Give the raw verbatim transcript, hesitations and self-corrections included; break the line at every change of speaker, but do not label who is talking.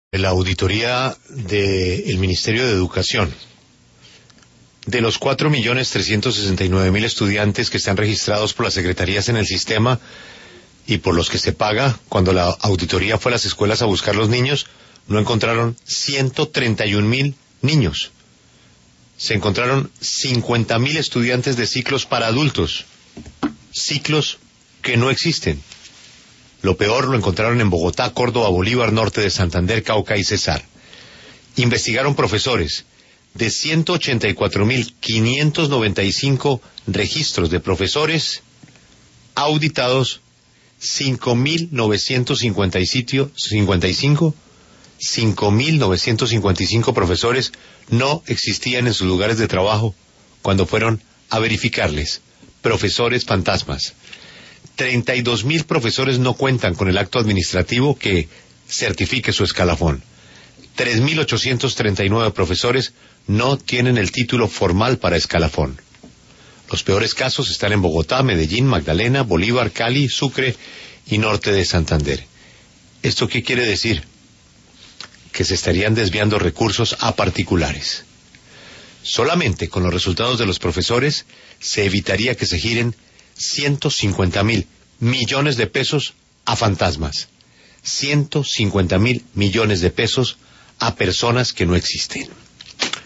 La auditoría del Ministerio de Educación. De los cuatro millones trescientos sesenta y nueve mil estudiantes que están registrados por las secretarías en el sistema y por los que se paga, cuando la auditoría fue a las escuelas a buscar los niños, no encontraron ciento treinta y un mil niños. Se encontraron cincuenta mil estudiantes de ciclos para adultos, ciclos que no existen. Lo peor lo encontraron en Bogotá, Córdoba, Bolívar, norte de Santander, Cauca y Cesar. Investigaron profesores. De ciento ochenta y cuatro mil quinientos noventa y cinco registros de profesores auditados, cinco mil novecientos cincuenta y cinco, cinco mil novecientos cincuenta y cinco profesores no existían en sus lugares de trabajo cuando fueron a verificarles. Profesores fantasmas. treinta y dos mil profesores no cuentan con el acto administrativo que certifique su escalafón. tres mil ochocientos treinta y nueve profesores no tienen el título formal para escalafón. Los peores casos están en Bogotá, Medellín, Magdalena, Bolívar, Cali, Sucre y norte de Santander. ¿Esto qué quiere decir? Que se estarían desviando recursos a particulares. Solamente con los resultados de los profesores se evitaría que se giren ciento cincuenta mil millones de pesos a fantasmas, ciento cincuenta mil millones de pesos a personas que no existen.